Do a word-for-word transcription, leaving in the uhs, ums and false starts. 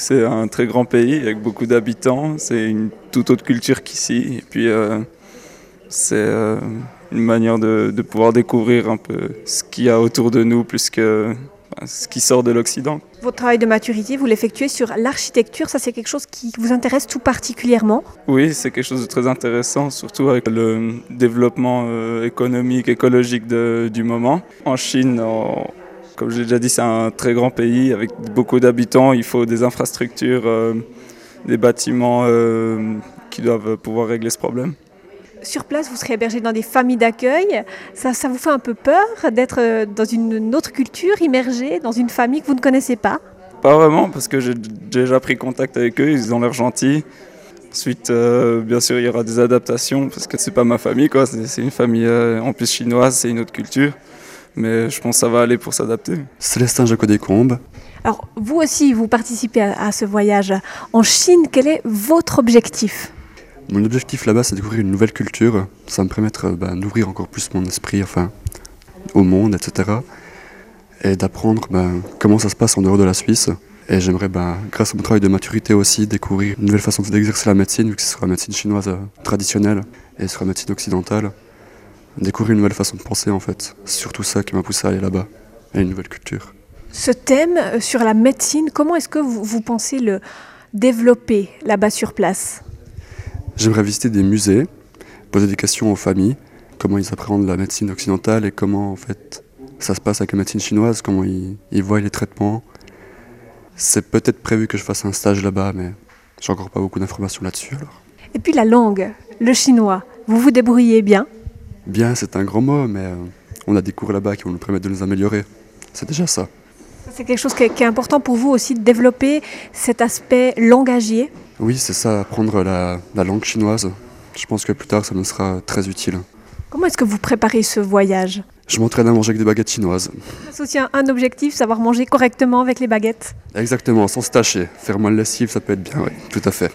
C'est un très grand pays avec beaucoup d'habitants. C'est une toute autre culture qu'ici. Et puis, euh, c'est euh, une manière de, de pouvoir découvrir un peu ce qu'il y a autour de nous plus que enfin, ce qui sort de l'Occident. Votre travail de maturité, vous l'effectuez sur l'architecture. Ça, c'est quelque chose qui vous intéresse tout particulièrement? Oui, c'est quelque chose de très intéressant, surtout avec le développement euh, économique, écologique de, du moment. En Chine, on, comme j'ai déjà dit, c'est un très grand pays avec beaucoup d'habitants. Il faut des infrastructures, euh, des bâtiments euh, qui doivent pouvoir régler ce problème. Sur place, vous serez hébergé dans des familles d'accueil. Ça, ça vous fait un peu peur d'être dans une autre culture, immergé dans une famille que vous ne connaissez pas? Pas vraiment, parce que j'ai déjà pris contact avec eux, ils ont l'air gentils. Ensuite, euh, bien sûr, il y aura des adaptations, parce que c'est pas ma famille, quoi. C'est, c'est une famille euh, en plus chinoise, c'est une autre culture. Mais je pense que ça va aller pour s'adapter. Célestin Jacot-Descombes. Alors, vous aussi, vous participez à, à ce voyage en Chine. Quel est votre objectif? Mon objectif là-bas, c'est de découvrir une nouvelle culture. Ça va me permettre bah, d'ouvrir encore plus mon esprit enfin, au monde, et cetera. Et d'apprendre bah, comment ça se passe en dehors de la Suisse. Et j'aimerais, bah, grâce à mon travail de maturité aussi, découvrir une nouvelle façon d'exercer la médecine, vu que ce sera la médecine chinoise euh, traditionnelle et ce sera la médecine occidentale. Découvrir une nouvelle façon de penser, en fait. C'est surtout ça qui m'a poussé à aller là-bas, à une nouvelle culture. Ce thème euh, sur la médecine, comment est-ce que vous, vous pensez le développer là-bas sur place? J'aimerais visiter des musées, poser des questions aux familles, comment ils appréhendent la médecine occidentale et comment en fait ça se passe avec la médecine chinoise, comment ils, ils voient les traitements. C'est peut-être prévu que je fasse un stage là-bas, mais j'ai encore pas beaucoup d'informations là-dessus alors. Et puis la langue, le chinois, vous vous débrouillez bien? Bien, c'est un grand mot, mais euh, on a des cours là-bas qui vont nous permettre de nous améliorer. C'est déjà ça. C'est quelque chose qui est, qui est important pour vous aussi, de développer cet aspect langagier? Oui, c'est ça, apprendre la, la langue chinoise. Je pense que plus tard, ça nous sera très utile. Comment est-ce que vous préparez ce voyage? Je m'entraîne à manger avec des baguettes chinoises. C'est aussi un, un objectif, savoir manger correctement avec les baguettes? Exactement, sans se tâcher. Faire moins de lessive, ça peut être bien, oui, tout à fait.